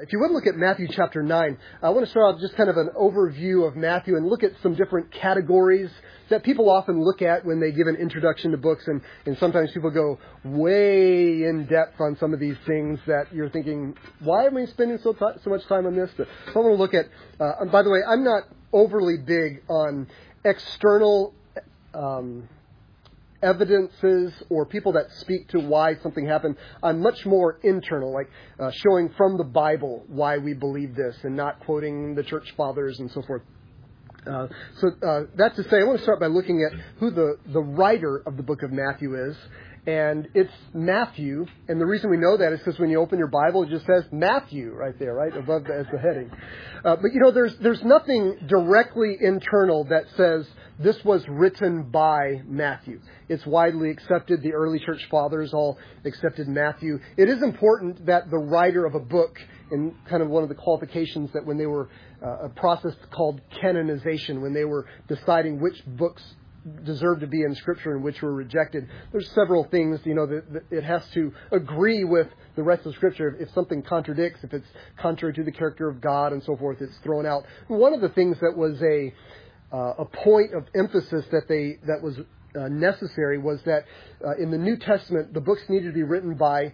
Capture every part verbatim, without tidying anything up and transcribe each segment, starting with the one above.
if you would look at Matthew chapter nine, I want to start out just kind of an overview of Matthew and look at some different categories that people often look at when they give an introduction to books. And, and sometimes people go way in depth on some of these things that you're thinking, why am I spending so, t- so much time on this? But so I want to look at, uh, and by the way, I'm not overly big on external um evidences or people that speak to why something happened. I'm much more internal, like uh, showing from the Bible why we believe this and not quoting the church fathers and so forth. Uh, so uh, that's to say, I want to start by looking at who the, the writer of the book of Matthew is. And it's Matthew. And the reason we know that is because when you open your Bible, it just says Matthew right there, right above the, as the heading. Uh, but, you know, there's there's nothing directly internal that says this was written by Matthew. It's widely accepted. The early church fathers all accepted Matthew. It is important that the writer of a book, and kind of one of the qualifications that when they were uh, a process called canonization, when they were deciding which books deserve to be in Scripture and which were rejected. There's several things, you know, that, that it has to agree with the rest of Scripture. If something contradicts, if it's contrary to the character of God and so forth, it's thrown out. One of the things that was a uh, a point of emphasis that they that was uh, necessary was that uh, in the New Testament, the books needed to be written by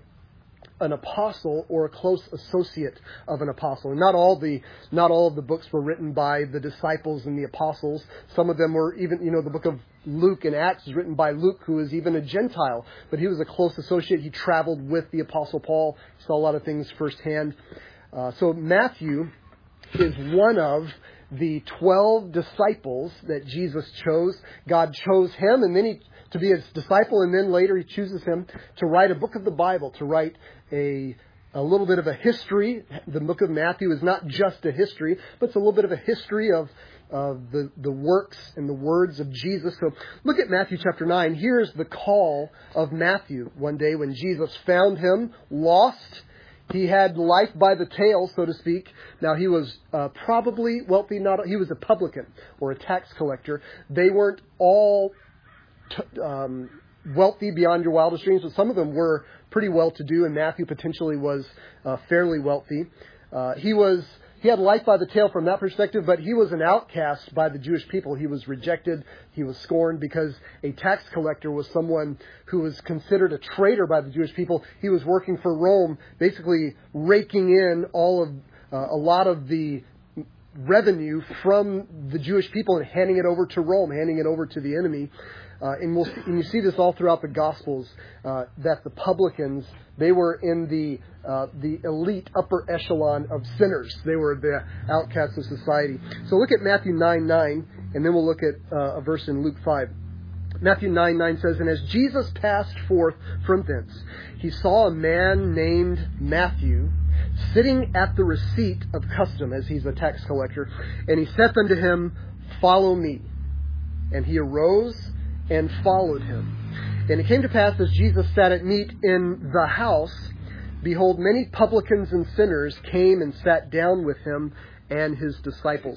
an apostle or a close associate of an apostle. And not all the not all of the books were written by the disciples and the apostles. Some of them were even, you know, the book of Luke and Acts is written by Luke, who is even a Gentile, but he was a close associate. He traveled with the apostle Paul, saw a lot of things firsthand. Uh, so Matthew is one of the twelve disciples that Jesus chose. God chose him, and then he to be his disciple, and then later he chooses him to write a book of the Bible, to write a a little bit of a history. The book of Matthew is not just a history, but it's a little bit of a history of of the, the works and the words of Jesus. So look at Matthew chapter nine. Here's the call of Matthew one day when Jesus found him lost. He had life by the tail, so to speak. Now, he was uh, probably wealthy. Not he was a publican or a tax collector. They weren't all T- um, wealthy beyond your wildest dreams, but some of them were pretty well-to-do, and Matthew potentially was uh, fairly wealthy. Uh, he was he had life by the tail from that perspective, but he was an outcast by the Jewish people. He was rejected. He was scorned because a tax collector was someone who was considered a traitor by the Jewish people. He was working for Rome, basically raking in all of uh, a lot of the revenue from the Jewish people and handing it over to Rome, handing it over to the enemy. Uh, and, we'll see, and you see this all throughout the Gospels, uh, that the publicans, they were in the uh, the elite upper echelon of sinners. They were the outcasts of society. So look at Matthew nine nine, and then we'll look at uh, a verse in Luke five. Matthew nine nine says, "And as Jesus passed forth from thence, he saw a man named Matthew sitting at the receipt of custom," as he's a tax collector, "and he saith unto him, Follow me. And he arose and followed him. And it came to pass, as Jesus sat at meat in the house, behold, many publicans and sinners came and sat down with him and his disciples."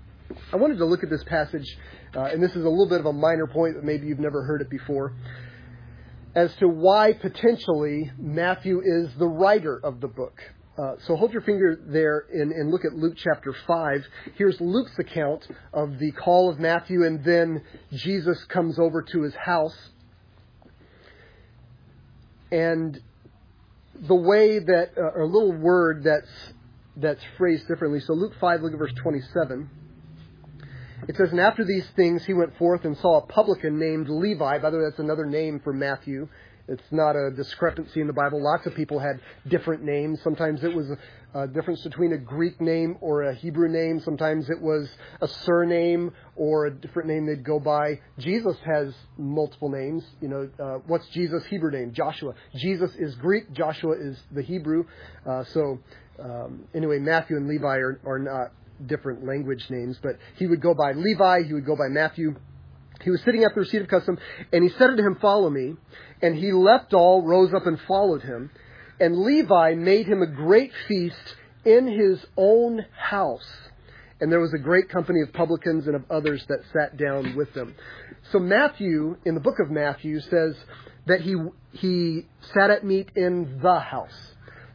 I wanted to look at this passage, uh, and this is a little bit of a minor point, but maybe you've never heard it before, as to why potentially Matthew is the writer of the book. Uh, so hold your finger there and, and look at Luke chapter five. Here's Luke's account of the call of Matthew, and then Jesus comes over to his house. And the way that, uh, or a little word that's that's phrased differently. So Luke five, look at verse twenty-seven. It says, "And after these things he went forth and saw a publican named Levi." By the way, that's another name for Matthew. It's not a discrepancy in the Bible. Lots of people had different names. Sometimes it was a difference between a Greek name or a Hebrew name. Sometimes it was a surname or a different name they'd go by. Jesus has multiple names. You know, uh, what's Jesus' Hebrew name? Joshua. Jesus is Greek. Joshua is the Hebrew. Uh, so um, anyway, Matthew and Levi are, are not different language names, but he would go by Levi. He would go by Matthew. He was sitting at the receipt of custom, and he said unto him, Follow me. And he left all, rose up, and followed him. And Levi made him a great feast in his own house. And there was a great company of publicans and of others that sat down with them. So Matthew, in the book of Matthew, says that he he sat at meat in the house.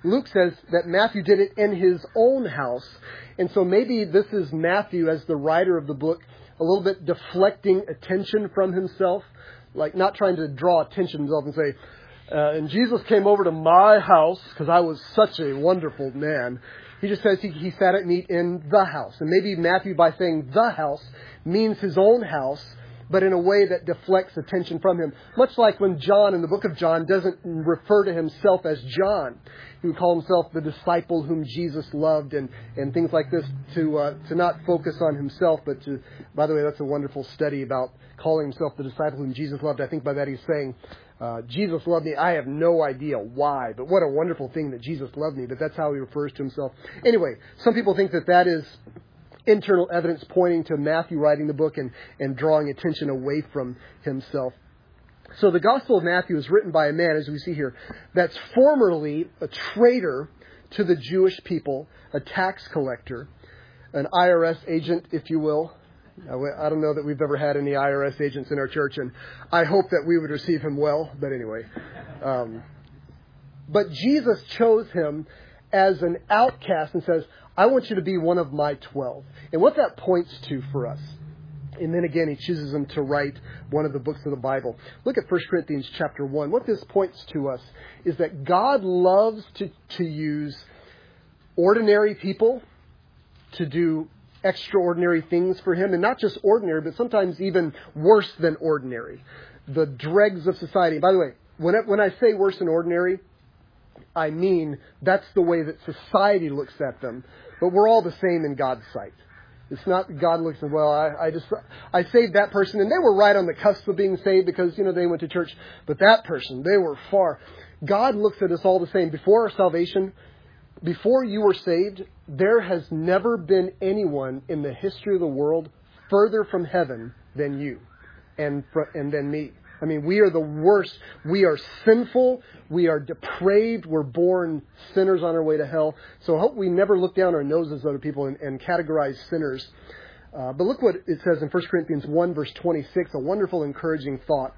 Luke says that Matthew did it in his own house. And so maybe this is Matthew, as the writer of the book, a little bit deflecting attention from himself, like not trying to draw attention to himself and say, uh, and Jesus came over to my house because I was such a wonderful man. He just says he, he sat at meat in the house. And maybe Matthew, by saying the house, means his own house, but in a way that deflects attention from him. Much like when John, in the book of John, doesn't refer to himself as John. He would call himself the disciple whom Jesus loved, and, and things like this, to uh, to not focus on himself, but to, by the way, that's a wonderful study about calling himself the disciple whom Jesus loved. I think by that he's saying, uh, Jesus loved me. I have no idea why, but what a wonderful thing that Jesus loved me. But that's how he refers to himself. Anyway, some people think that that is internal evidence pointing to Matthew writing the book and, and drawing attention away from himself. So the Gospel of Matthew is written by a man, as we see here, that's formerly a traitor to the Jewish people, a tax collector, an I R S agent, if you will. I don't know that we've ever had any I R S agents in our church, and I hope that we would receive him well, but anyway. Um, but Jesus chose him as an outcast and says, I want you to be one of my twelve. And what that points to for us. And then again, he chooses him to write one of the books of the Bible. Look at First Corinthians chapter one. What this points to us is that God loves to, to use ordinary people to do extraordinary things for him. And not just ordinary, but sometimes even worse than ordinary. The dregs of society. By the way, when I, when I say worse than ordinary, I mean that's the way that society looks at them. But we're all the same in God's sight. It's not God looks and, well, I, I just, I saved that person and they were right on the cusp of being saved because, you know, they went to church. But that person, they were far. God looks at us all the same. Before our salvation, before you were saved, there has never been anyone in the history of the world further from heaven than you and, and than me. I mean, we are the worst. We are sinful. We are depraved. We're born sinners on our way to hell. So I hope we never look down our noses at other people and, and categorize sinners. Uh, but look what it says in First Corinthians one, verse twenty-six, a wonderful, encouraging thought.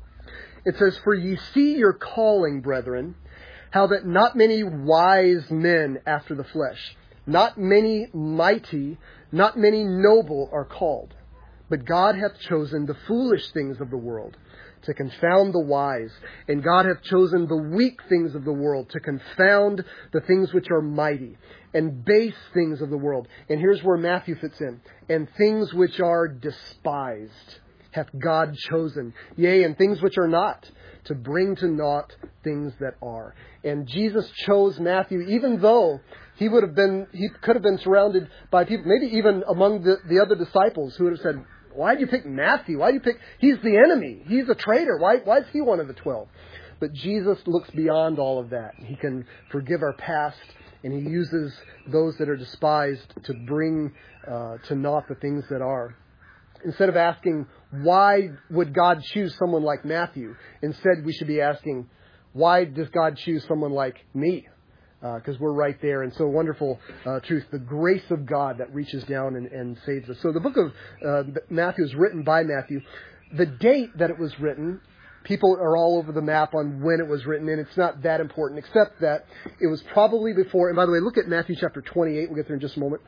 It says, For ye see your calling, brethren, how that not many wise men after the flesh, not many mighty, not many noble are called. But God hath chosen the foolish things of the world to confound the wise. And God hath chosen the weak things of the world to confound the things which are mighty, and base things of the world. And here's where Matthew fits in. And things which are despised hath God chosen, yea, and things which are not, to bring to naught things that are. And Jesus chose Matthew, even though he would have been, he could have been surrounded by people, maybe even among the, the other disciples who would have said, why did you pick Matthew? Why did you pick, he's the enemy. He's a traitor. Why, why is he one of the twelve? But Jesus looks beyond all of that. He can forgive our past, and he uses those that are despised to bring uh, to naught the things that are. Instead of asking, why would God choose someone like Matthew? Instead, we should be asking, why does God choose someone like me? Because uh, we're right there. And so wonderful uh, truth, the grace of God that reaches down and, and saves us. So the book of uh, Matthew is written by Matthew. The date that it was written, people are all over the map on when it was written, and it's not that important, except that it was probably before. And by the way, look at Matthew chapter twenty-eight. We'll get there in just a moment.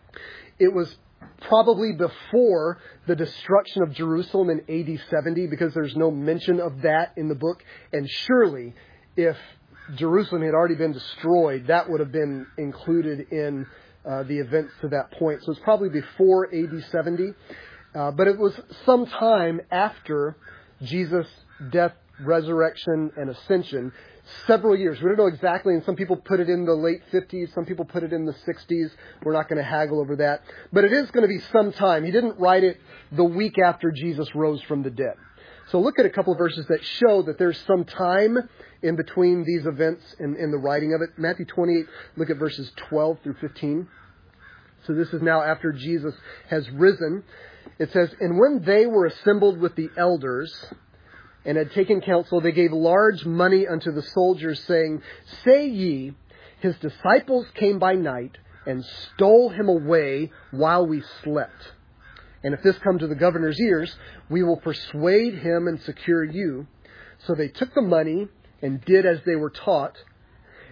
It was probably before the destruction of Jerusalem in A D seventy, because there's no mention of that in the book. And surely, if Jerusalem had already been destroyed, that would have been included in uh, the events to that point. So it's probably before A D seventy. Uh, but it was some time after Jesus' death, resurrection, and ascension. Several years. We don't know exactly, and some people put it in the late fifties, some people put it in the sixties. We're not going to haggle over that. But it is going to be some time. He didn't write it the week after Jesus rose from the dead. So look at a couple of verses that show that there's some time in between these events and in, in the writing of it. Matthew twenty-eight, look at verses twelve through fifteen. So this is now after Jesus has risen. It says, And when they were assembled with the elders and had taken counsel, they gave large money unto the soldiers, saying, Say ye, his disciples came by night and stole him away while we slept. And if this come to the governor's ears, we will persuade him and secure you. So they took the money and did as they were taught.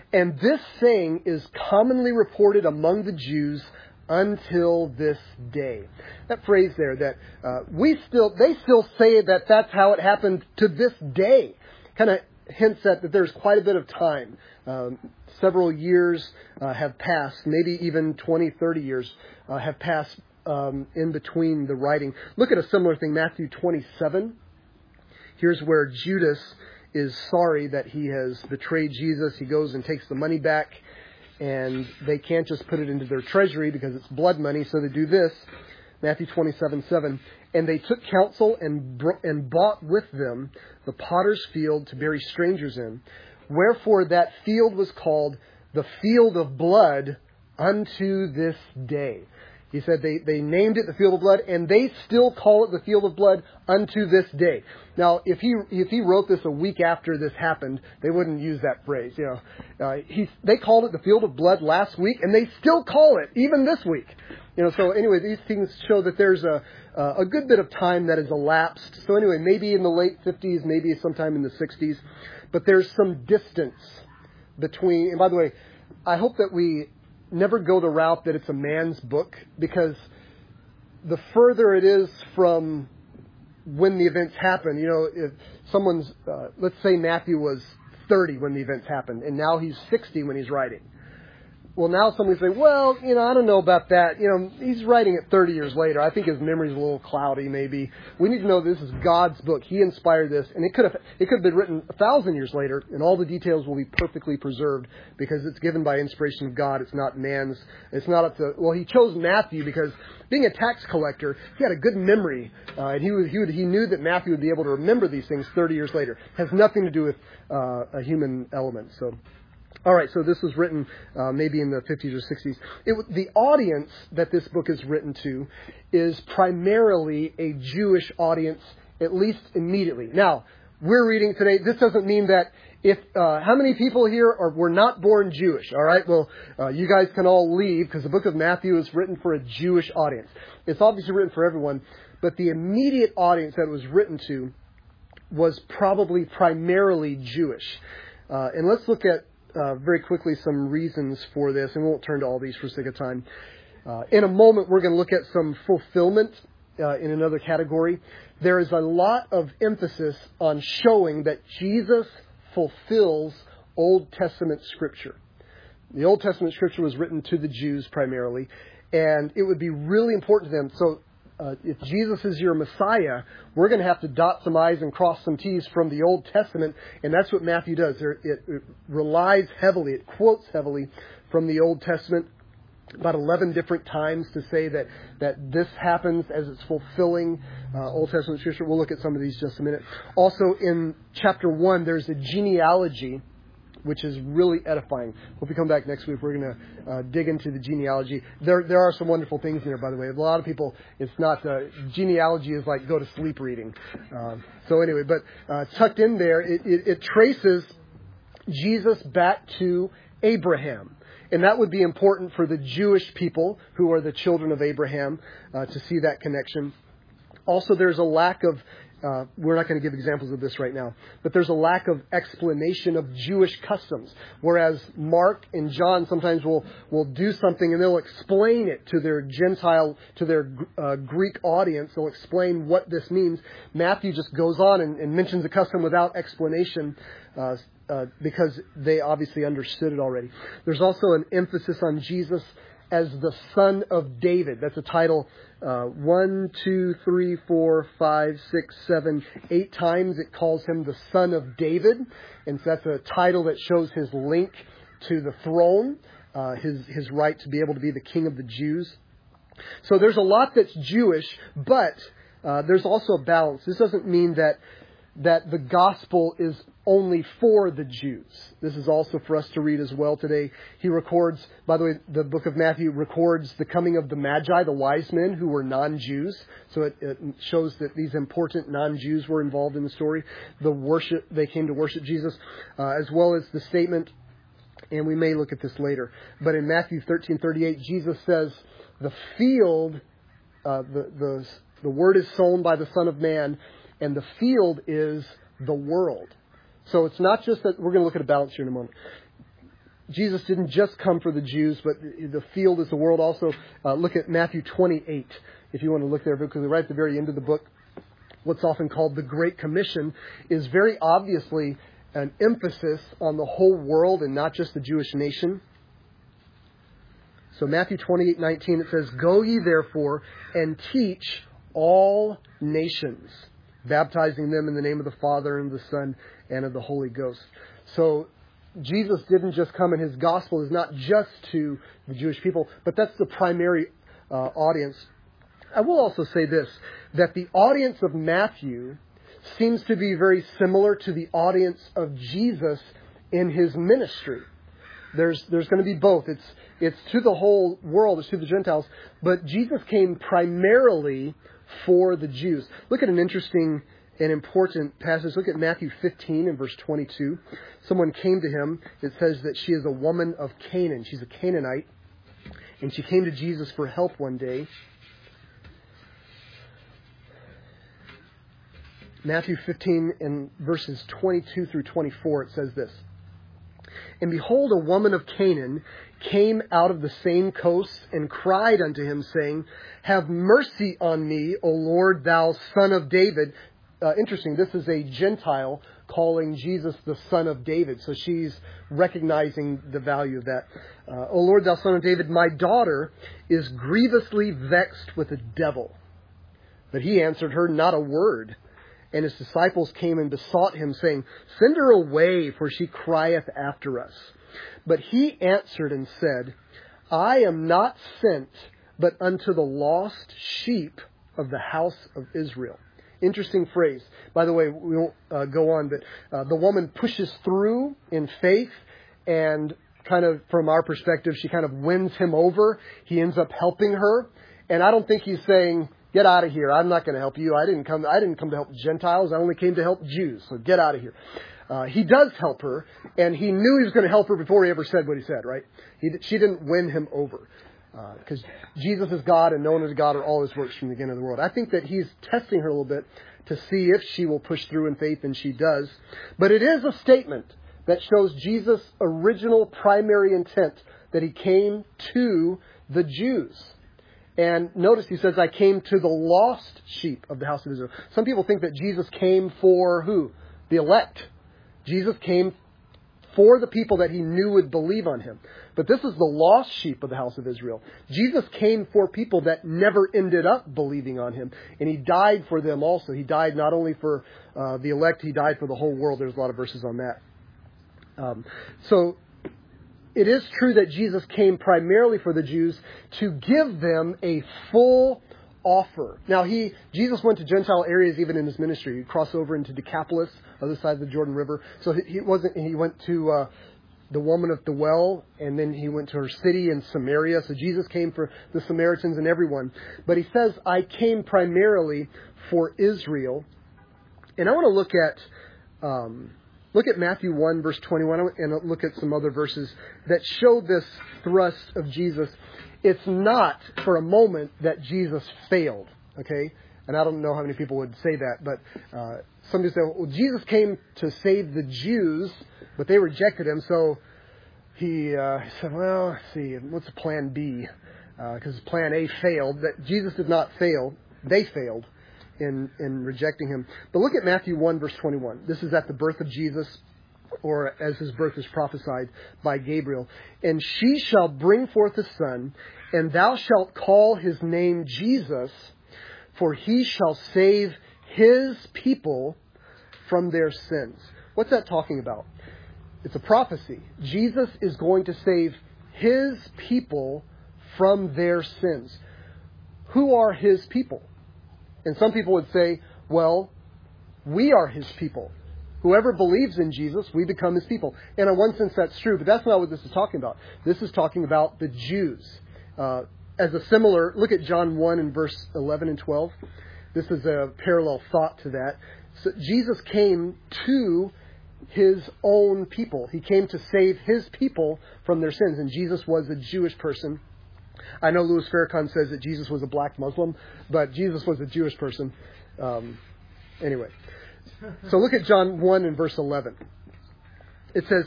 And this saying is commonly reported among the Jews until this day. That phrase there, that uh, we still, they still say that that's how it happened to this day, kind of hints at that there's quite a bit of time. Um, several years uh, have passed, maybe even twenty, thirty years uh, have passed um, in between the writing. Look at a similar thing, Matthew twenty-seven. Here's where Judas is sorry that he has betrayed Jesus. He goes and takes the money back, and they can't just put it into their treasury because it's blood money, so they do this. Matthew twenty-seven, seven. And they took counsel and bro- and bought with them the potter's field to bury strangers in. Wherefore that field was called the field of blood unto this day. He said they, they named it the field of blood, and they still call it the field of blood unto this day. Now, if he if he wrote this a week after this happened, they wouldn't use that phrase. You know, uh, he they called it the field of blood last week, and they still call it even this week. You know, so anyway, these things show that there's a uh, a good bit of time that has elapsed. So anyway, maybe in the late fifties, maybe sometime in the sixties, but there's some distance between. And by the way, I hope that we never go the route that it's a man's book, because the further it is from when the events happen, you know, if someone's, uh, let's say Matthew was thirty when the events happened, and now he's sixty when he's writing. Well, now somebody say, well, you know, I don't know about that. You know, he's writing it thirty years later. I think his memory's a little cloudy, maybe. We need to know this is God's book. He inspired this, and it could have it could have been written a thousand years later, and all the details will be perfectly preserved because it's given by inspiration of God. It's not man's. It's not up to. Well, he chose Matthew because being a tax collector, he had a good memory, uh, and he was, he would, he knew that Matthew would be able to remember these things thirty years later. It has nothing to do with uh, a human element. So. All right, so this was written uh, maybe in the fifties or sixties. It, the audience that this book is written to is primarily a Jewish audience, at least immediately. Now, we're reading today. This doesn't mean that if uh, how many people here are were not born Jewish? All right, well, uh, you guys can all leave because the book of Matthew is written for a Jewish audience. It's obviously written for everyone, but the immediate audience that it was written to was probably primarily Jewish. Uh, and let's look at Uh, very quickly some reasons for this, and we won't turn to all these for sake of time. Uh, in a moment, we're going to look at some fulfillment uh, in another category. There is a lot of emphasis on showing that Jesus fulfills Old Testament Scripture. The Old Testament Scripture was written to the Jews primarily, and it would be really important to them. So Uh, if Jesus is your Messiah, we're going to have to dot some I's and cross some T's from the Old Testament, and that's what Matthew does. It, it, it relies heavily, it quotes heavily from the Old Testament, about eleven different times to say that, that this happens as it's fulfilling uh, Old Testament Scripture. We'll look at some of these just a minute. Also, in chapter one, there's a genealogy, which is really edifying. Hope you come back next week. We're going to uh, dig into the genealogy. There there are some wonderful things in there, by the way. A lot of people, it's not, uh, genealogy is like go to sleep reading. Uh, so anyway, but uh, tucked in there, it, it, it traces Jesus back to Abraham. And that would be important for the Jewish people who are the children of Abraham uh, to see that connection. Also, there's a lack of Uh, we're not going to give examples of this right now, but there's a lack of explanation of Jewish customs. Whereas Mark and John sometimes will, will do something and they'll explain it to their Gentile, to their uh, Greek audience. They'll explain what this means. Matthew just goes on and, and mentions a custom without explanation uh, uh, because they obviously understood it already. There's also an emphasis on Jesus as the Son of David. That's a title. Uh, one, two, three, four, five, six, seven, eight times it calls him the Son of David. And so that's a title that shows his link to the throne, uh, his, his right to be able to be the King of the Jews. So there's a lot that's Jewish, but uh, there's also a balance. This doesn't mean that that the gospel is only for the Jews. This is also for us to read as well today. He records, by the way, the book of Matthew records the coming of the Magi, the wise men who were non-Jews. So it, it shows that these important non-Jews were involved in the story. The worship, they came to worship Jesus, uh, as well as the statement, and we may look at this later, but in Matthew thirteen thirty-eight, Jesus says, the field, uh, the, the, the word is sown by the Son of Man, and the field is the world. So it's not just that, we're going to look at a balance here in a moment. Jesus didn't just come for the Jews, but the field is the world also. Uh, look at Matthew twenty-eight, if you want to look there, because right at the very end of the book, what's often called the Great Commission is very obviously an emphasis on the whole world and not just the Jewish nation. So Matthew twenty-eight nineteen, it says, "Go ye therefore and teach all nations, baptizing them in the name of the Father and the Son and of the Holy Ghost." So Jesus didn't just come, and his gospel is not just to the Jewish people, but that's the primary uh, audience. I will also say this, that the audience of Matthew seems to be very similar to the audience of Jesus in his ministry. There's there's going to be both. It's it's to the whole world, it's to the Gentiles, but Jesus came primarily for the Jews. Look at an interesting and important passage. Look at Matthew fifteen and verse twenty-two. Someone came to him. It says that she is a woman of Canaan. She's a Canaanite. And she came to Jesus for help one day. Matthew fifteen and verses twenty-two through twenty-four, it says this. "And behold, a woman of Canaan came out of the same coast and cried unto him, saying, Have mercy on me, O Lord, thou Son of David." Uh, interesting, this is a Gentile calling Jesus the Son of David. So she's recognizing the value of that. Uh, "O Lord, thou Son of David, my daughter is grievously vexed with a devil." But he answered her not a word. And his disciples came and besought him, saying, "Send her away, for she crieth after us." But he answered and said, "I am not sent, but unto the lost sheep of the house of Israel." Interesting phrase. By the way, we won't uh, go on, but uh, the woman pushes through in faith, and kind of from our perspective, she kind of wins him over. He ends up helping her. And I don't think he's saying, "Get out of here. I'm not going to help you. I didn't come. I didn't come to help Gentiles. I only came to help Jews. So get out of here." Uh, he does help her, and he knew he was going to help her before he ever said what he said. Right? He, she didn't win him over, because uh, Jesus is God, and known as God are all his works from the beginning of the world. I think that he's testing her a little bit to see if she will push through in faith, and she does. But it is a statement that shows Jesus' original primary intent, that he came to the Jews. And notice he says, "I came to the lost sheep of the house of Israel." Some people think that Jesus came for who? The elect. Jesus came for the people that he knew would believe on him. But this is the lost sheep of the house of Israel. Jesus came for people that never ended up believing on him. And he died for them also. He died not only for uh, the elect, he died for the whole world. There's a lot of verses on that. Um, so... It is true that Jesus came primarily for the Jews to give them a full offer. Now, he Jesus went to Gentile areas even in his ministry. He'd cross over into Decapolis, other side of the Jordan River. So he, he wasn't. He went to uh, the woman at the well, and then he went to her city in Samaria. So Jesus came for the Samaritans and everyone. But he says, "I came primarily for Israel." And I want to look at. Um, Look at Matthew one, verse twenty-one, and look at some other verses that show this thrust of Jesus. It's not for a moment that Jesus failed, okay? And I don't know how many people would say that, but uh, somebody say, "Well, Jesus came to save the Jews, but they rejected him, so he, uh, he said, well, let's see, what's plan B? Because uh, plan A failed." That Jesus did not fail. They failed in in rejecting him. But look at Matthew one, verse twenty-one. This is at the birth of Jesus, or as his birth is prophesied by Gabriel. "And she shall bring forth a son, and thou shalt call his name Jesus, for he shall save his people from their sins." What's that talking about? It's a prophecy. Jesus is going to save his people from their sins. Who are his people? And some people would say, well, we are his people. Whoever believes in Jesus, we become his people. And in one sense, that's true, but that's not what this is talking about. This is talking about the Jews. Uh, as a similar, look at John one and verse eleven and twelve. This is a parallel thought to that. So Jesus came to his own people. He came to save his people from their sins. And Jesus was a Jewish person. I know Louis Farrakhan says that Jesus was a black Muslim, but Jesus was a Jewish person. Um, anyway, so look at John one and verse eleven. It says,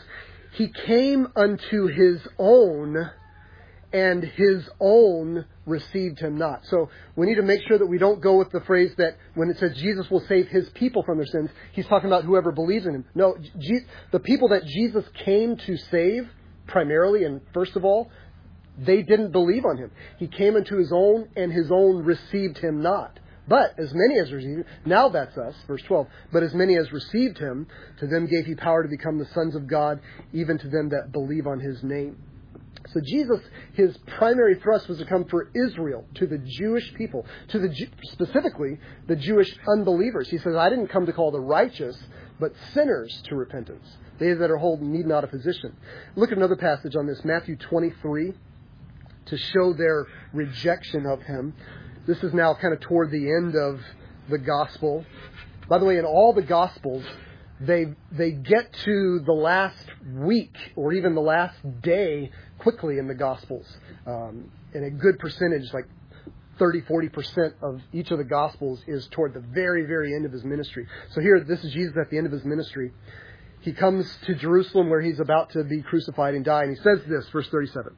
He came unto his own, and his own received him not. So we need to make sure that we don't go with the phrase that when it says Jesus will save his people from their sins, he's talking about whoever believes in him. No, Je- the people that Jesus came to save, primarily and first of all, they didn't believe on him. He came into his own, and his own received him not. But as many as received him, now that's us, verse twelve, but as many as received him, to them gave he power to become the sons of God, even to them that believe on his name. So Jesus, his primary thrust was to come for Israel, to the Jewish people, to the specifically the Jewish unbelievers. He says, I didn't come to call the righteous, but sinners to repentance. They that are whole need not a physician. Look at another passage on this, Matthew twenty-three, to show their rejection of him. This is now kind of toward the end of the gospel. By the way, in all the gospels, they they get to the last week or even the last day quickly in the gospels. Um, and a good percentage, like thirty, forty percent of each of the gospels is toward the very, very end of his ministry. So here, this is Jesus at the end of his ministry. He comes to Jerusalem where he's about to be crucified and die. And he says this, verse thirty-seven.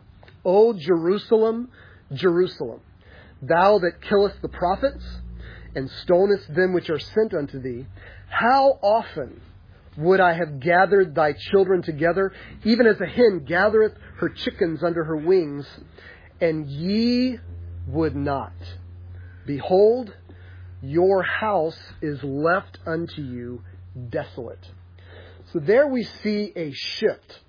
O Jerusalem, Jerusalem, thou that killest the prophets and stonest them which are sent unto thee, how often would I have gathered thy children together, even as a hen gathereth her chickens under her wings, and ye would not. Behold, your house is left unto you desolate. So there we see a shift.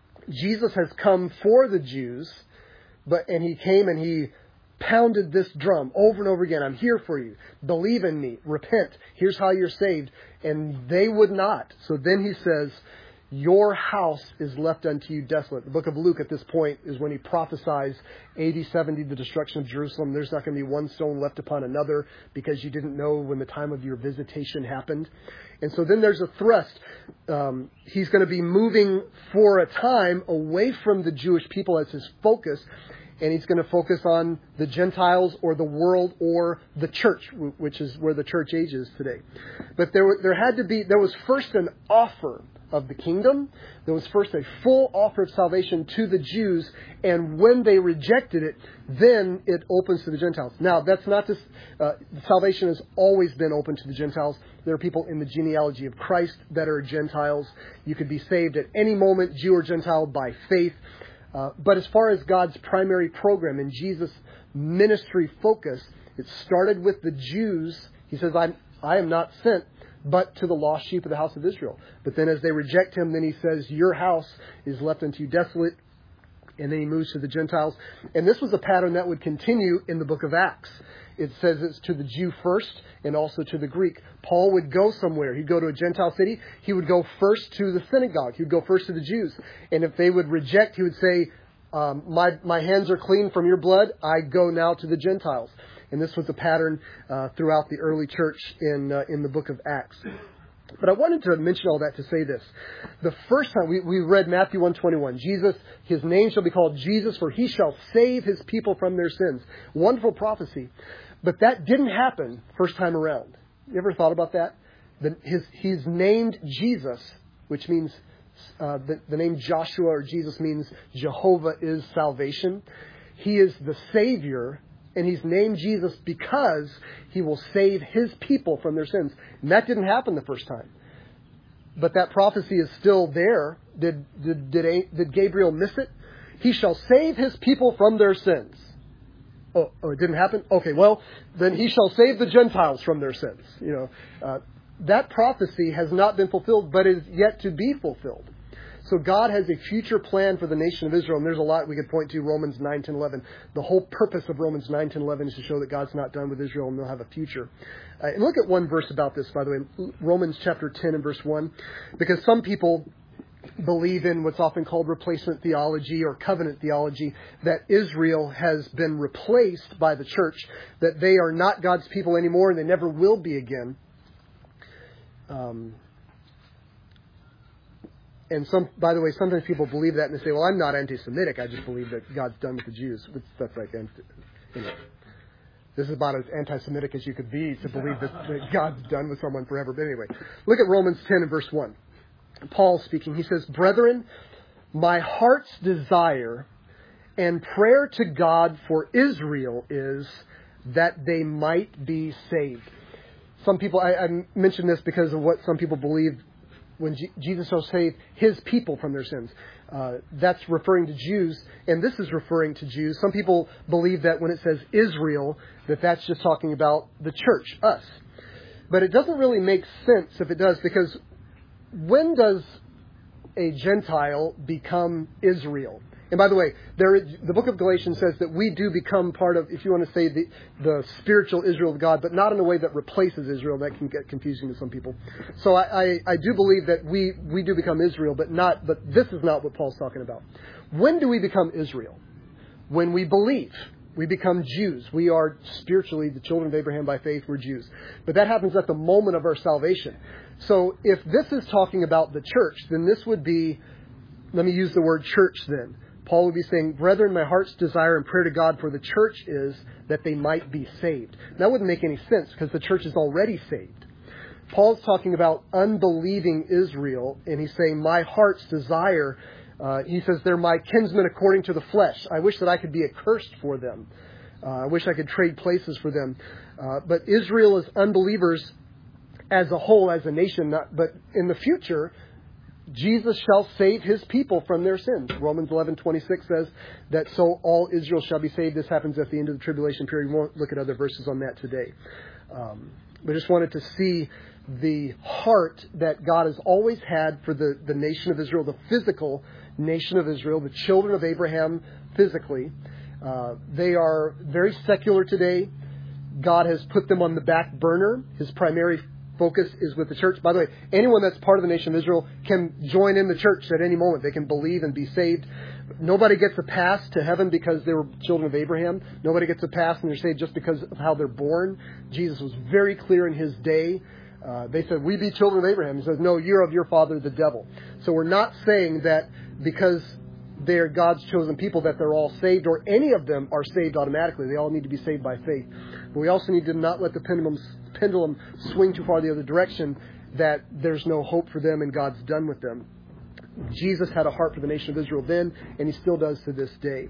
Jesus has come for the Jews, but and he came and he pounded this drum over and over again. I'm here for you. Believe in me. Repent. Here's how you're saved. And they would not. So then he says, your house is left unto you desolate. The book of Luke at this point is when he prophesies A D seventy, the destruction of Jerusalem. There's not going to be one stone left upon another because you didn't know when the time of your visitation happened. And so then there's a thrust. Um, he's going to be moving for a time away from the Jewish people as his focus. And he's going to focus on the Gentiles or the world or the church, which is where the church age is today. But there, there had to be, there was first an offer of the kingdom. There was first a full offer of salvation to the Jews. And when they rejected it, then it opens to the Gentiles. Now, that's not just, uh, salvation has always been open to the Gentiles. There are people in the genealogy of Christ that are Gentiles. You could be saved at any moment, Jew or Gentile, by faith. Uh, but as far as God's primary program and Jesus' ministry focus, it started with the Jews. He says, I'm, I am not sent but to the lost sheep of the house of Israel. But then as they reject him, then he says, your house is left unto you desolate. And then he moves to the Gentiles. And this was a pattern that would continue in the book of Acts. It says it's to the Jew first and also to the Greek. Paul would go somewhere. He'd go to a Gentile city. He would go first to the synagogue. He would go first to the Jews. And if they would reject, he would say, um, my, my hands are clean from your blood. I go now to the Gentiles. And this was a pattern uh, throughout the early church in uh, in the book of Acts. But I wanted to mention all that to say this. The first time we, we read Matthew one twenty-one, Jesus, his name shall be called Jesus, for he shall save his people from their sins. Wonderful prophecy. But that didn't happen first time around. You ever thought about that? The, his, he's named Jesus, which means uh, the, the name Joshua or Jesus means Jehovah is salvation. He is the Savior. And he's named Jesus because he will save his people from their sins. And that didn't happen the first time. But that prophecy is still there. Did, did, did, did Gabriel miss it? He shall save his people from their sins. Oh, oh, it didn't happen? Okay, well, then he shall save the Gentiles from their sins. You know, uh, that prophecy has not been fulfilled, but is yet to be fulfilled. So God has a future plan for the nation of Israel, and there's a lot we could point to, Romans nine, ten, eleven. The whole purpose of Romans nine, ten, eleven is to show that God's not done with Israel and they'll have a future. Uh, and look at one verse about this, by the way, Romans chapter ten and verse one, because some people believe in what's often called replacement theology or covenant theology, that Israel has been replaced by the church, that they are not God's people anymore and they never will be again. Um... And some, by the way, sometimes people believe that and they say, well, I'm not anti-Semitic. I just believe that God's done with the Jews. That's like, you know, this is about as anti-Semitic as you could be to believe that, that God's done with someone forever. But anyway, look at Romans ten and verse one. Paul speaking. He says, "Brethren, my heart's desire and prayer to God for Israel is that they might be saved." Some people, I, I mention this because of what some people believe when G- Jesus shall save his people from their sins. Uh, that's referring to Jews, and this is referring to Jews. Some people believe that when it says Israel, that that's just talking about the church, us. But it doesn't really make sense if it does, because when does a Gentile become Israel? And by the way, there is, the book of Galatians says that we do become part of, if you want to say, the, the spiritual Israel of God, but not in a way that replaces Israel. That can get confusing to some people. So I, I, I do believe that we, we do become Israel, but not. But this is not what Paul's talking about. When do we become Israel? When we believe. We become Jews. We are spiritually the children of Abraham by faith. We're Jews. But that happens at the moment of our salvation. So if this is talking about the church, then this would be, let me use the word church then. Paul would be saying, "Brethren, my heart's desire and prayer to God for the church is that they might be saved." That wouldn't make any sense because the church is already saved. Paul's talking about unbelieving Israel, and he's saying, my heart's desire, uh, he says, they're my kinsmen according to the flesh. I wish that I could be accursed for them. Uh, I wish I could trade places for them. Uh, but Israel is unbelievers as a whole, as a nation. Not, but in the future, Jesus shall save his people from their sins. Romans eleven twenty-six says that so all Israel shall be saved. This happens at the end of the tribulation period. We won't look at other verses on that today. Um, we just wanted to see the heart that God has always had for the, the nation of Israel, the physical nation of Israel, the children of Abraham physically. Uh, they are very secular today. God has put them on the back burner. His primary focus is with the church. By the way, anyone that's part of the nation of Israel can join in the church at any moment. They can believe and be saved. Nobody gets a pass to heaven because they were children of Abraham. Nobody gets a pass and they're saved just because of how they're born. Jesus was very clear in his day. Uh, they said, "We be children of Abraham." He says, "No, you're of your father, the devil." So we're not saying that because they're God's chosen people that they're all saved, or any of them are saved automatically. They all need to be saved by faith. But we also need to not let the pendulum, pendulum swing too far the other direction, that there's no hope for them and God's done with them. Jesus had a heart for the nation of Israel then, and he still does to this day.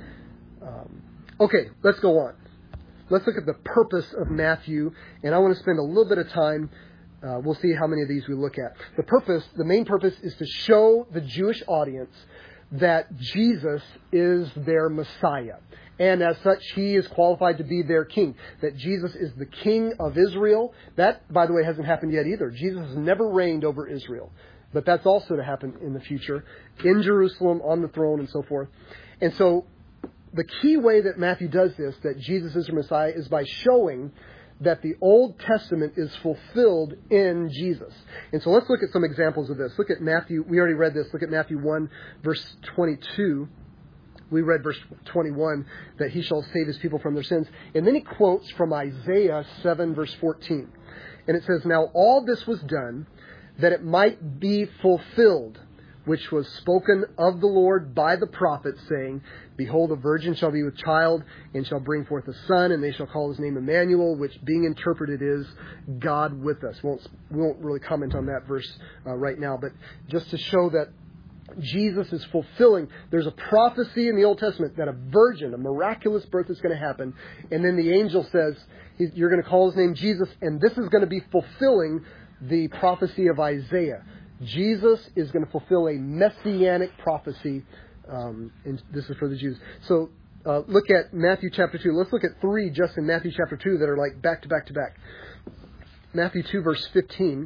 Um, okay, let's go on. Let's look at the purpose of Matthew, and I want to spend a little bit of time. Uh, we'll see how many of these we look at. The purpose, the main purpose, is to show the Jewish audience that Jesus is their Messiah. And as such, he is qualified to be their king. That Jesus is the king of Israel. That, by the way, hasn't happened yet either. Jesus has never reigned over Israel. But that's also to happen in the future, in Jerusalem, on the throne, and so forth. And so the key way that Matthew does this, that Jesus is the Messiah, is by showing that the Old Testament is fulfilled in Jesus. And so let's look at some examples of this. Look at Matthew. We already read this. Look at Matthew one, verse twenty-two. We read verse twenty-one, that he shall save his people from their sins. And then he quotes from Isaiah seven, verse fourteen. And it says, "Now all this was done, that it might be fulfilled, which was spoken of the Lord by the prophet, saying, Behold, a virgin shall be with child, and shall bring forth a son, and they shall call his name Emmanuel," which being interpreted is God with us. We won't, we won't really comment on that verse uh, right now, but just to show that Jesus is fulfilling. There's a prophecy in the Old Testament that a virgin, a miraculous birth is going to happen, and then the angel says, you're going to call his name Jesus, and this is going to be fulfilling the prophecy of Isaiah. Jesus is going to fulfill a messianic prophecy, um, and this is for the Jews. So uh, look at Matthew chapter two. Let's look at three just in Matthew chapter two that are like back to back to back. Matthew two, verse fifteen,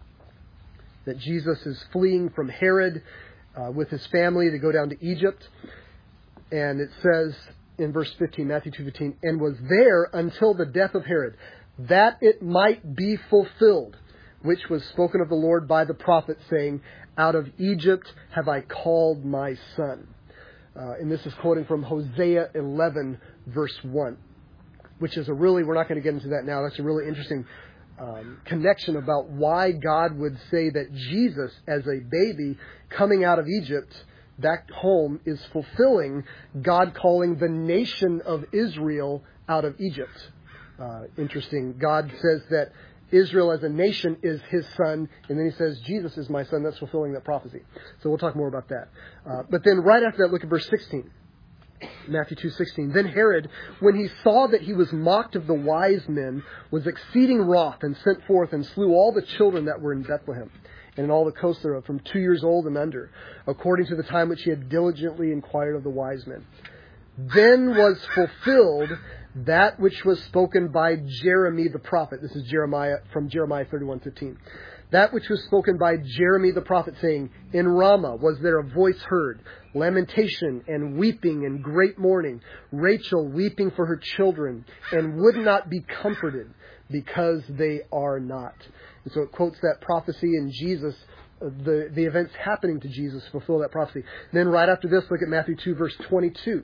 that Jesus is fleeing from Herod uh, with his family to go down to Egypt. And it says in verse fifteen, Matthew two fifteen, "And was there until the death of Herod, that it might be fulfilled, which was spoken of the Lord by the prophet, saying, Out of Egypt have I called my son." Uh, and this is quoting from Hosea eleven, verse one, which is a really, we're not going to get into that now. That's a really interesting um, connection about why God would say that Jesus, as a baby coming out of Egypt back home, is fulfilling God calling the nation of Israel out of Egypt. Uh, interesting. God says that Israel as a nation is his son. And then he says, Jesus is my son. That's fulfilling that prophecy. So we'll talk more about that. Uh, but then right after that, look at verse sixteen. Matthew two sixteen. Then Herod, when he saw that he was mocked of the wise men, was exceeding wroth, and sent forth and slew all the children that were in Bethlehem, and in all the coasts thereof, from two years old and under, according to the time which he had diligently inquired of the wise men. Then was fulfilled that which was spoken by Jeremy the prophet. This is Jeremiah from Jeremiah thirty-one fifteen. That which was spoken by Jeremy the prophet, saying, In Ramah was there a voice heard, lamentation and weeping and great mourning, Rachel weeping for her children, and would not be comforted, because they are not. And so it quotes that prophecy, and Jesus, the, the events happening to Jesus fulfill that prophecy. Then right after this, look at Matthew two, verse twenty-two.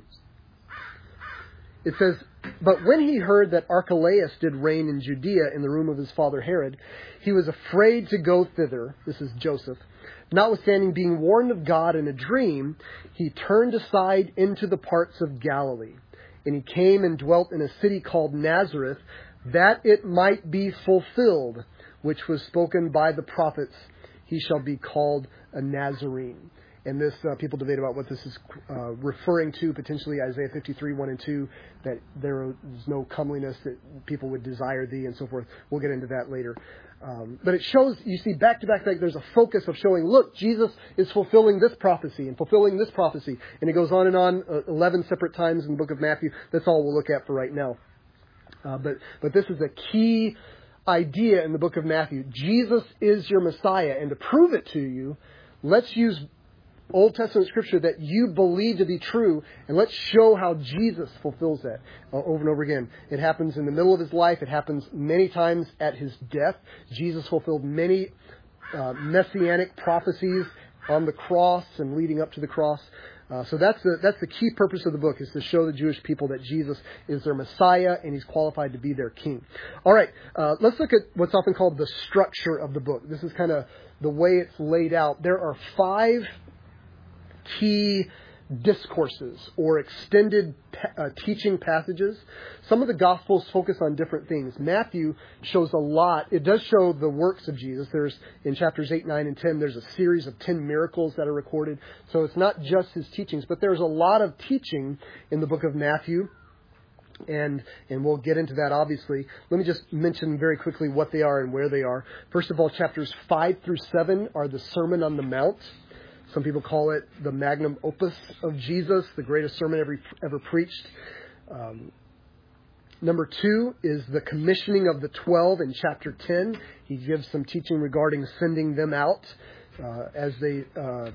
It says, But when he heard that Archelaus did reign in Judea in the room of his father Herod, he was afraid to go thither. This is Joseph. Notwithstanding being warned of God in a dream, he turned aside into the parts of Galilee. And he came and dwelt in a city called Nazareth, that it might be fulfilled, which was spoken by the prophets, he shall be called a Nazarene. And this, uh, people debate about what this is uh, referring to, potentially Isaiah fifty-three, one and two, that there is no comeliness, that people would desire thee, and so forth. We'll get into that later. Um, but it shows, you see, back to back, like there's a focus of showing, look, Jesus is fulfilling this prophecy and fulfilling this prophecy. And it goes on and on, uh, eleven separate times in the book of Matthew. That's all we'll look at for right now. Uh, but, but this is a key idea in the book of Matthew. Jesus is your Messiah. And to prove it to you, let's use Old Testament scripture that you believe to be true, and let's show how Jesus fulfills that uh, over and over again. It happens in the middle of his life. It happens many times at his death. Jesus fulfilled many uh, messianic prophecies on the cross and leading up to the cross. Uh, so that's the that's the key purpose of the book, is to show the Jewish people that Jesus is their Messiah and he's qualified to be their king. All right, uh, let's look at what's often called the structure of the book. This is kind of the way it's laid out. There are five key discourses or extended uh, teaching passages. Some of the Gospels focus on different things. Matthew shows a lot. It does show the works of Jesus. There's, in chapters eight, nine, and ten, there's a series of ten miracles that are recorded. So it's not just his teachings, but there's a lot of teaching in the book of Matthew. And and we'll get into that, obviously. Let me just mention very quickly what they are and where they are. First of all, chapters five through seven are the Sermon on the Mount. Some people call it the magnum opus of Jesus, the greatest sermon ever, ever preached. Um, number two is the commissioning of the twelve in chapter ten. He gives some teaching regarding sending them out uh, as they uh,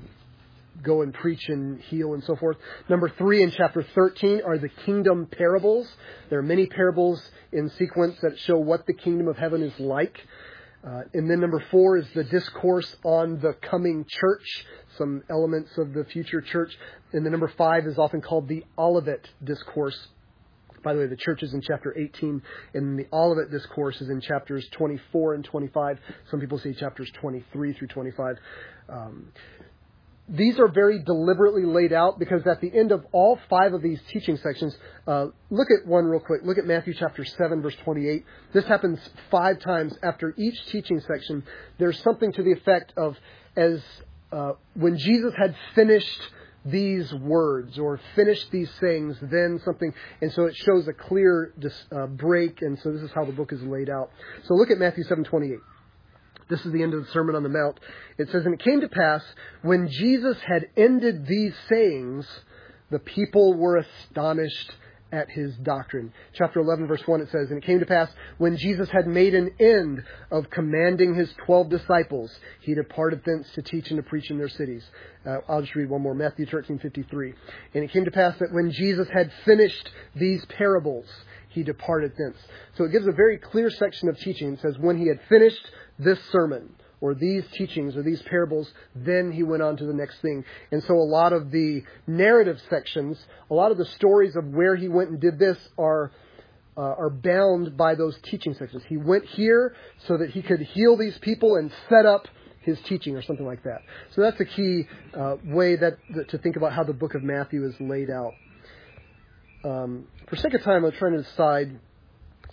go and preach and heal and so forth. Number three in chapter thirteen are the kingdom parables. There are many parables in sequence that show what the kingdom of heaven is like. Uh, and then number four is the discourse on the coming church, some elements of the future church. And then number five is often called the Olivet Discourse. By the way, the church is in chapter eighteen, and the Olivet Discourse is in chapters twenty-four and twenty-five. Some people say chapters twenty-three through twenty-five. Um, These are very deliberately laid out, because at the end of all five of these teaching sections, uh, look at one real quick. Look at Matthew chapter seven, verse twenty-eight. This happens five times. After each teaching section, there's something to the effect of, as uh, when Jesus had finished these words or finished these sayings, then something. And so it shows a clear uh, break. And so this is how the book is laid out. So look at Matthew seven twenty-eight. This is the end of the Sermon on the Mount. It says, And it came to pass, when Jesus had ended these sayings, the people were astonished at his doctrine. Chapter eleven, verse one, it says, And it came to pass, when Jesus had made an end of commanding his twelve disciples, he departed thence to teach and to preach in their cities. Uh, I'll just read one more. Matthew thirteen fifty-three. And it came to pass that when Jesus had finished these parables, he departed thence. So it gives a very clear section of teaching. It says, when he had finished this sermon, or these teachings, or these parables, then he went on to the next thing. And so a lot of the narrative sections, a lot of the stories of where he went and did this are uh, are bound by those teaching sections. He went here so that he could heal these people and set up his teaching, or something like that. So that's a key uh, way that, that to think about how the book of Matthew is laid out. Um, for sake of time, I'm trying to decide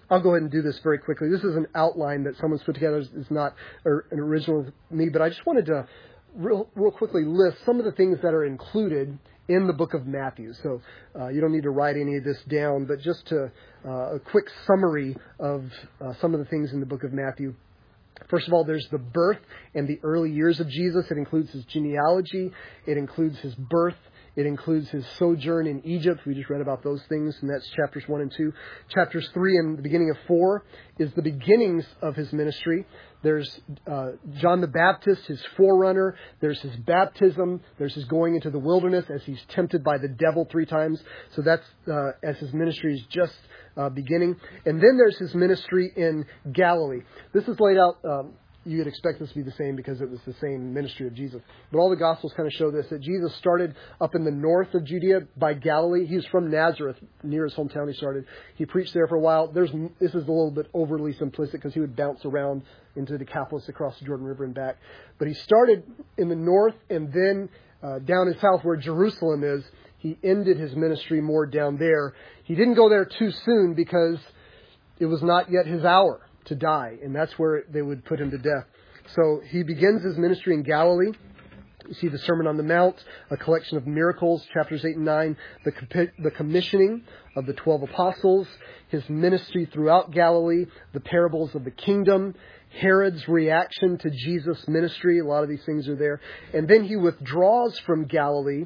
I'll go ahead and do this very quickly. This is an outline that someone's put together. It's not an original of me, but I just wanted to real, real quickly list some of the things that are included in the book of Matthew. So uh, you don't need to write any of this down, but just to, uh, a quick summary of uh, some of the things in the book of Matthew. First of all, there's the birth and the early years of Jesus. It includes his genealogy. It includes his birth. It includes his sojourn in Egypt. We just read about those things, and that's chapters one and two. Chapters three and the beginning of four is the beginnings of his ministry. There's uh, John the Baptist, his forerunner. There's his baptism. There's his going into the wilderness as he's tempted by the devil three times. So that's uh, as his ministry is just uh, beginning. And then there's his ministry in Galilee. This is laid out... Um, You would expect this to be the same because it was the same ministry of Jesus. But all the Gospels kind of show this, that Jesus started up in the north of Judea by Galilee. He was from Nazareth, near his hometown he started. He preached there for a while. There's This is a little bit overly simplistic because he would bounce around into Decapolis across the Jordan River and back. But he started in the north, and then uh, down in south where Jerusalem is, he ended his ministry more down there. He didn't go there too soon because it was not yet his hour to die, and that's where they would put him to death. So he begins his ministry in Galilee. You see the Sermon on the Mount, a collection of miracles, chapters eight and nine, the, the commissioning of the twelve apostles, his ministry throughout Galilee, the parables of the kingdom, Herod's reaction to Jesus' ministry. A lot of these things are there. And then he withdraws from Galilee,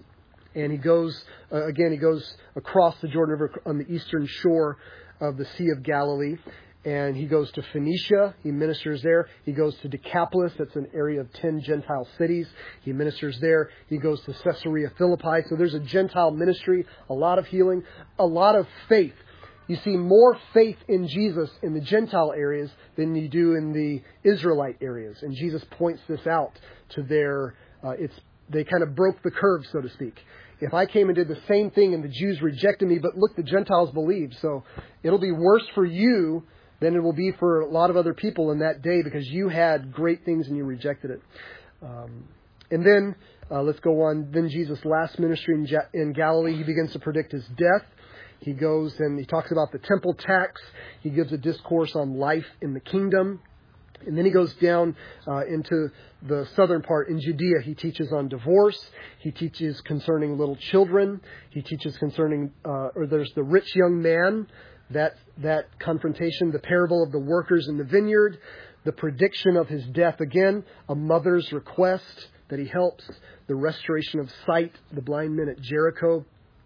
and he goes, uh, again, he goes across the Jordan River on the eastern shore of the Sea of Galilee. And he goes to Phoenicia. He ministers there. He goes to Decapolis. That's an area of ten Gentile cities. He ministers there. He goes to Caesarea Philippi. So there's a Gentile ministry, a lot of healing, a lot of faith. You see more faith in Jesus in the Gentile areas than you do in the Israelite areas. And Jesus points this out to their, uh, it's, they kind of broke the curve, so to speak. If I came and did the same thing and the Jews rejected me, but look, the Gentiles believed. So it'll be worse for you than it will be for a lot of other people in that day because you had great things and you rejected it. Um, and then, uh, let's go on. Then Jesus' last ministry in, ja- in Galilee, he begins to predict his death. He goes and he talks about the temple tax. He gives a discourse on life in the kingdom. And then he goes down uh, into the southern part in Judea. He teaches on divorce. He teaches concerning little children. He teaches concerning, uh, or there's the rich young man, that that confrontation, the parable of the workers in the vineyard, the prediction of his death again, a mother's request that he helps, the restoration of sight, the blind men at Jericho.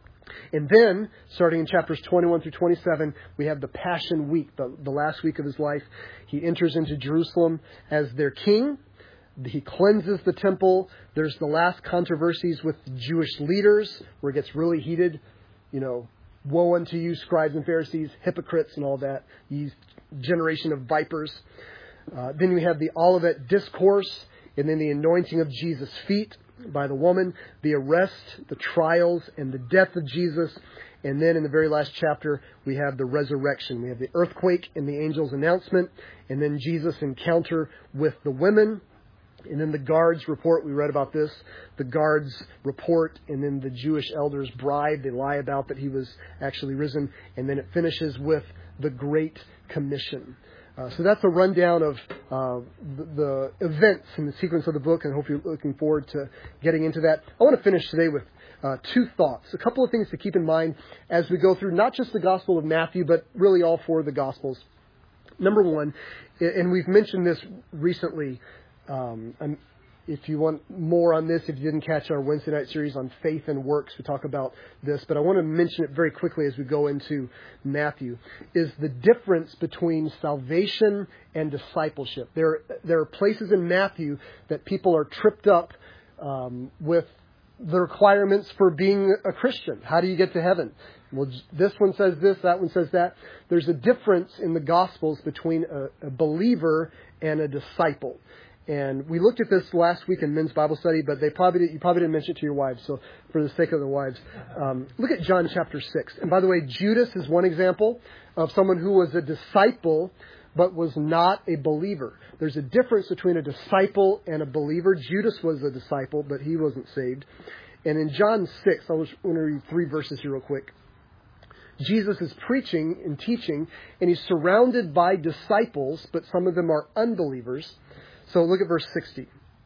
And then, starting in chapters twenty-one through twenty-seven, we have the Passion Week, the, the last week of his life. He enters into Jerusalem as their king. He cleanses the temple. There's the last controversies with Jewish leaders, where it gets really heated. You know, woe unto you, scribes and Pharisees, hypocrites and all that, ye generation of vipers. Uh, then we have the Olivet Discourse, and then the anointing of Jesus' feet by the woman, the arrest, the trials, and the death of Jesus. And then in the very last chapter, we have the resurrection. We have the earthquake and the angel's announcement, and then Jesus' encounter with the women. And then the guards report, we read about this, the guards report, and then the Jewish elders bribe, they lie about that he was actually risen, and then it finishes with the Great Commission. Uh, so that's a rundown of uh, the, the events in the sequence of the book, and I hope you're looking forward to getting into that. I want to finish today with uh, two thoughts, a couple of things to keep in mind as we go through not just the Gospel of Matthew, but really all four of the Gospels. Number one, and we've mentioned this recently, Um, and if you want more on this, if you didn't catch our Wednesday night series on faith and works, we talk about this. But I want to mention it very quickly as we go into Matthew, is the difference between salvation and discipleship. There, there are places in Matthew that people are tripped up um, with the requirements for being a Christian. How do you get to heaven? Well, this one says this, that one says that. There's a difference in the Gospels between a, a believer and a disciple. And we looked at this last week in men's Bible study, but they probably did, you probably didn't mention it to your wives. So for the sake of the wives, um, look at John chapter six. And by the way, Judas is one example of someone who was a disciple but was not a believer. There's a difference between a disciple and a believer. Judas was a disciple, but he wasn't saved. And in John six, I just want to read three verses here real quick. Jesus is preaching and teaching, and he's surrounded by disciples, but some of them are unbelievers. So look at verse sixty.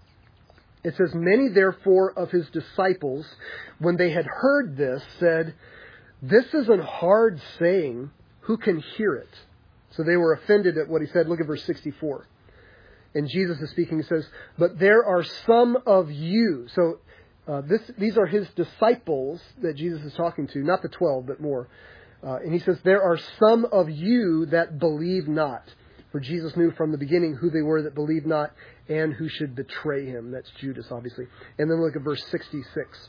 It says, "Many therefore of his disciples, when they had heard this, said, 'This is an hard saying. Who can hear it?' So they were offended at what he said. Look at verse sixty-four. And Jesus is speaking. He says, 'But there are some of you.'" So uh, this, these are his disciples that Jesus is talking to, not the twelve, but more. Uh, and he says, "There are some of you that believe not." For Jesus knew from the beginning who they were that believed not and who should betray him. That's Judas, obviously. And then look at verse sixty-six.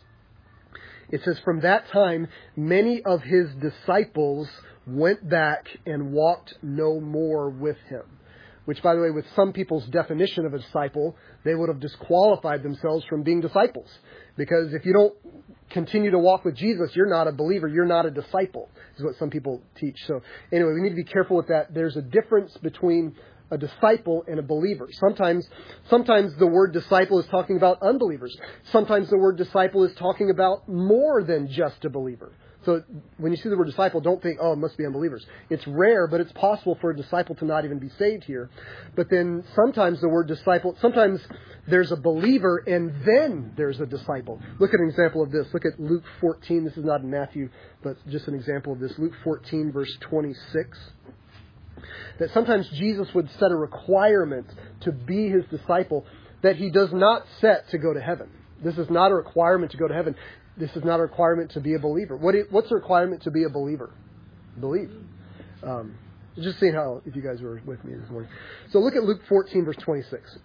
It says, "From that time, many of his disciples went back and walked no more with him." Which, by the way, with some people's definition of a disciple, they would have disqualified themselves from being disciples. Because if you don't continue to walk with Jesus, you're not a believer. You're not a disciple, is what some people teach. So anyway, we need to be careful with that. There's a difference between a disciple and a believer. Sometimes, sometimes the word disciple is talking about unbelievers. Sometimes the word disciple is talking about more than just a believer. So when you see the word disciple, don't think, oh, it must be unbelievers. It's rare, but it's possible for a disciple to not even be saved here. But then sometimes the word disciple, sometimes there's a believer and then there's a disciple. Look at an example of this. Look at Luke fourteen. This is not in Matthew, but just an example of this. Luke fourteen, verse twenty-six. That sometimes Jesus would set a requirement to be his disciple that he does not set to go to heaven. This is not a requirement to go to heaven. This is not a requirement to be a believer. What is, what's the requirement to be a believer? Believe. Um, just seeing how, if you guys were with me this morning. So look at Luke fourteen, verse twenty-six.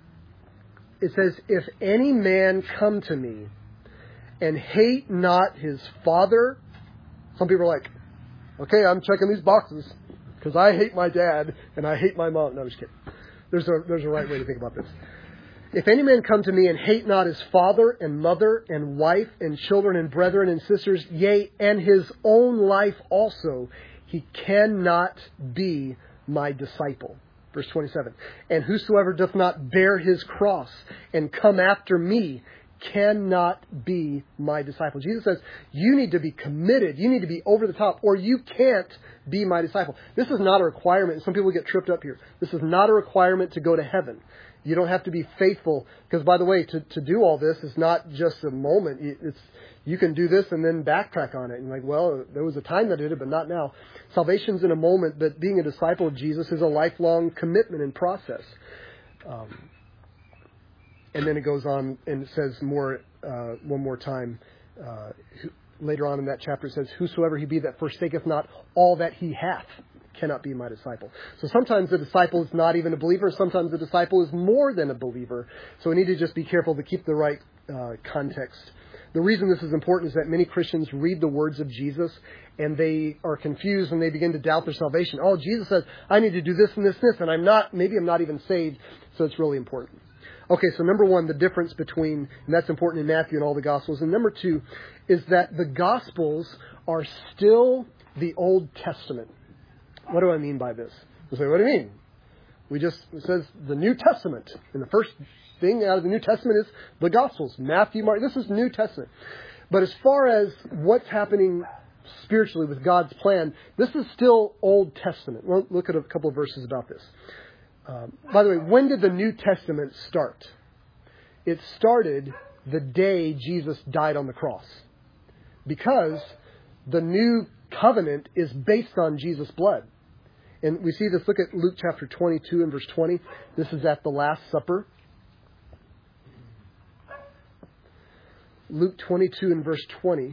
It says, "If any man come to me and hate not his father," some people are like, okay, I'm checking these boxes because I hate my dad and I hate my mom. No, I'm just kidding. There's a, there's a right way to think about this. "If any man come to me and hate not his father and mother and wife and children and brethren and sisters, yea, and his own life also, he cannot be my disciple." Verse twenty-seven. "And whosoever doth not bear his cross and come after me cannot be my disciple." Jesus says, you need to be committed. You need to be over the top, or you can't be my disciple. This is not a requirement. Some people get tripped up here. This is not a requirement to go to heaven. You don't have to be faithful. Because, by the way, to, to do all this is not just a moment. It's you can do this and then backtrack on it. And like, well, there was a time that I did it, but not now. Salvation's in a moment, but being a disciple of Jesus is a lifelong commitment and process. Um, and then it goes on and it says more uh, one more time. Uh, later on in that chapter it says, "Whosoever he be that forsaketh not all that he hath cannot be my disciple." So sometimes the disciple is not even a believer. Sometimes the disciple is more than a believer. So we need to just be careful to keep the right uh, context. The reason this is important is that many Christians read the words of Jesus and they are confused and they begin to doubt their salvation. Oh, Jesus says, I need to do this and this and this, and I'm not, maybe I'm not even saved. So it's really important. Okay, so number one, the difference between, and that's important in Matthew and all the Gospels. And number two is that the Gospels are still the Old Testament. What do I mean by this? You say, what do you mean? We just, it says the New Testament. And the first thing out of the New Testament is the Gospels. Matthew, Mark, this is New Testament. But as far as what's happening spiritually with God's plan, this is still Old Testament. Well, look at a couple of verses about this. Um, by the way, when did the New Testament start? It started the day Jesus died on the cross. Because the new covenant is based on Jesus' blood. And we see this, look at Luke chapter twenty-two and verse twenty. This is at the Last Supper. Luke twenty-two and verse twenty.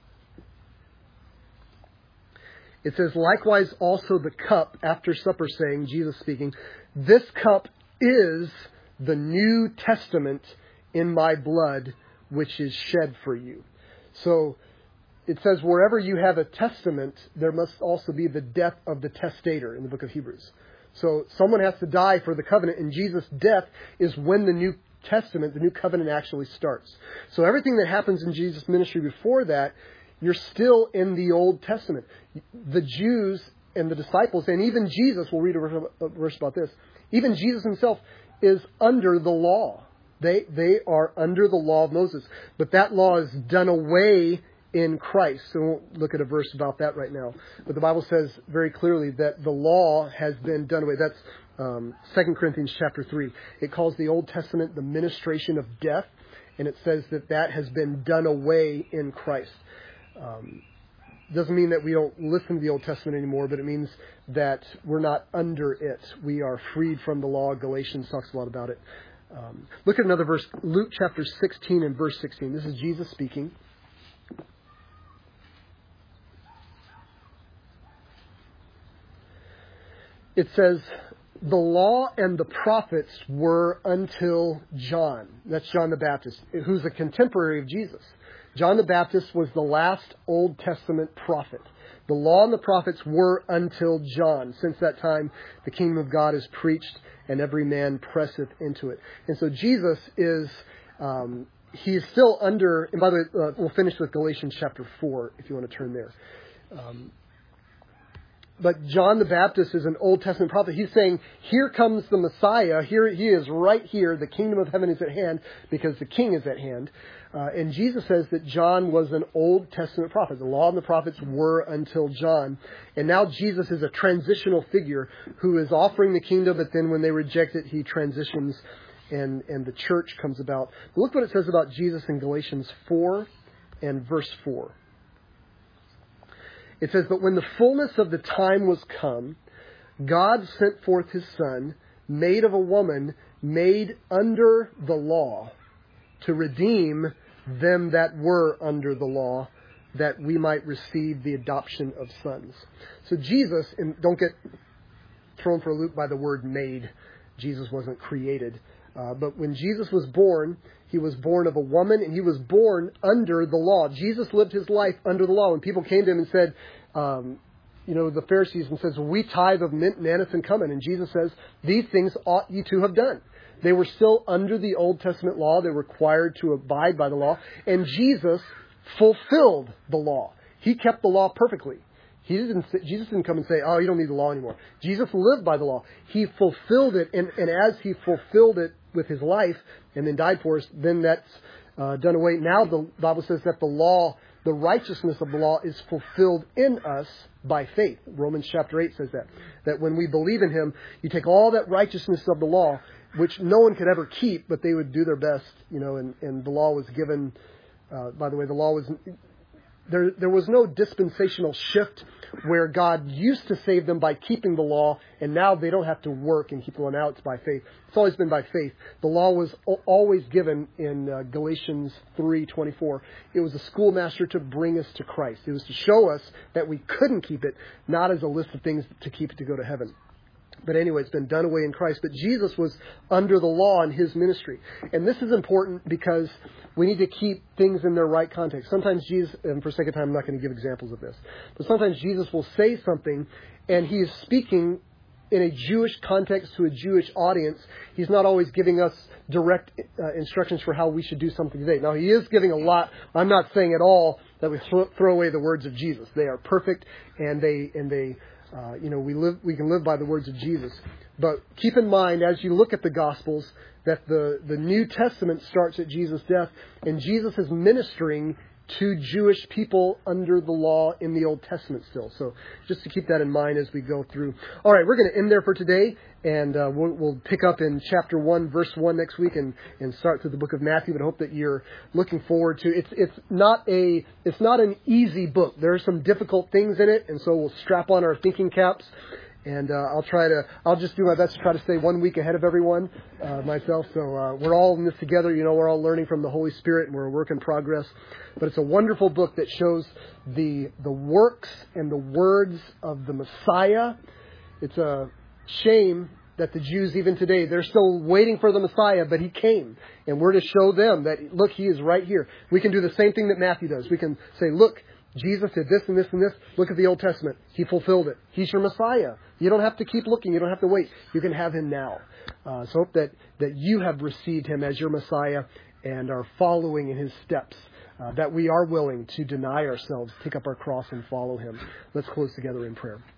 It says, "Likewise also the cup after supper, saying," Jesus speaking, "This cup is the New Testament in my blood, which is shed for you." So it says wherever you have a testament, there must also be the death of the testator in the book of Hebrews. So someone has to die for the covenant, and Jesus' death is when the New Testament, the New Covenant actually starts. So everything that happens in Jesus' ministry before that, you're still in the Old Testament. The Jews and the disciples, and even Jesus, we'll read a verse about this, even Jesus himself is under the law. They, they are under the law of Moses. But that law is done away in Christ. So we won't look at a verse about that right now. But the Bible says very clearly that the law has been done away. That's um, Second Corinthians chapter three. It calls the Old Testament the ministration of death. And it says that that has been done away in Christ. Um, doesn't mean that we don't listen to the Old Testament anymore, but it means that we're not under it. We are freed from the law. Galatians talks a lot about it. Um, look at another verse, Luke chapter sixteen and verse sixteen. This is Jesus speaking. It says, the law and the prophets were until John. That's John the Baptist, who's a contemporary of Jesus. John the Baptist was the last Old Testament prophet. The law and the prophets were until John. Since that time, the kingdom of God is preached, and every man presseth into it. And so Jesus is, um, he's still under, and by the way, uh, we'll finish with Galatians chapter four, if you want to turn there. Um, But John the Baptist is an Old Testament prophet. He's saying, here comes the Messiah. Here he is right here. The kingdom of heaven is at hand because the king is at hand. Uh, and Jesus says that John was an Old Testament prophet. The law and the prophets were until John. And now Jesus is a transitional figure who is offering the kingdom, but then when they reject it, he transitions and, and the church comes about. But look what it says about Jesus in Galatians four and verse four. It says, but when the fullness of the time was come, God sent forth his Son, made of a woman, made under the law, to redeem them that were under the law, that we might receive the adoption of sons. So Jesus, and don't get thrown for a loop by the word made. Jesus wasn't created. Uh, but when Jesus was born, he was born of a woman, and he was born under the law. Jesus lived his life under the law. When people came to him and said, um, you know, the Pharisees, and says, well, we tithe of mint and anise and cumin. And Jesus says, these things ought ye to have done. They were still under the Old Testament law. They were required to abide by the law. And Jesus fulfilled the law. He kept the law perfectly. He didn't. Jesus didn't come and say, oh, you don't need the law anymore. Jesus lived by the law. He fulfilled it. And, and as he fulfilled it with his life and then died for us, then that's uh, done away. Now the Bible says that the law, the righteousness of the law is fulfilled in us by faith. Romans chapter eight says that. That when we believe in him, you take all that righteousness of the law, which no one could ever keep, but they would do their best, you know, and, and the law was given, uh, by the way, the law was... There, there was no dispensational shift where God used to save them by keeping the law, and now they don't have to work and keep the law. Now it's by faith. It's always been by faith. The law was always given in uh, Galatians three twenty-four. It was a schoolmaster to bring us to Christ. It was to show us that we couldn't keep it, not as a list of things to keep to go to heaven. But anyway, it's been done away in Christ. But Jesus was under the law in his ministry. And this is important because we need to keep things in their right context. Sometimes Jesus, and for sake of time, I'm not going to give examples of this, but sometimes Jesus will say something and he is speaking in a Jewish context to a Jewish audience. He's not always giving us direct uh, instructions for how we should do something today. Now, he is giving a lot. I'm not saying at all that we th- throw away the words of Jesus. They are perfect, and they and they Uh, you know, we live, we can live by the words of Jesus. But keep in mind, as you look at the Gospels, that the, the New Testament starts at Jesus' death, and Jesus is ministering to Jewish people under the law in the Old Testament still. So just to keep that in mind as we go through. All right, we're going to end there for today, and uh, we'll, we'll pick up in chapter one, verse one next week, and, and start through the book of Matthew. But I hope that you're looking forward to it. It's it's not a it's not an easy book. There are some difficult things in it, and so we'll strap on our thinking caps. And uh, I'll try to, I'll just do my best to try to stay one week ahead of everyone, uh, myself. So uh, we're all in this together. You know, we're all learning from the Holy Spirit, and we're a work in progress. But it's a wonderful book that shows the the works and the words of the Messiah. It's a shame that the Jews, even today, they're still waiting for the Messiah, but he came. And we're to show them that, look, he is right here. We can do the same thing that Matthew does. We can say, look, Jesus did this and this and this. Look at the Old Testament. He fulfilled it. He's your Messiah. You don't have to keep looking. You don't have to wait. You can have him now. Uh, so hope that, that you have received him as your Messiah and are following in his steps, uh, that we are willing to deny ourselves, pick up our cross, and follow him. Let's close together in prayer.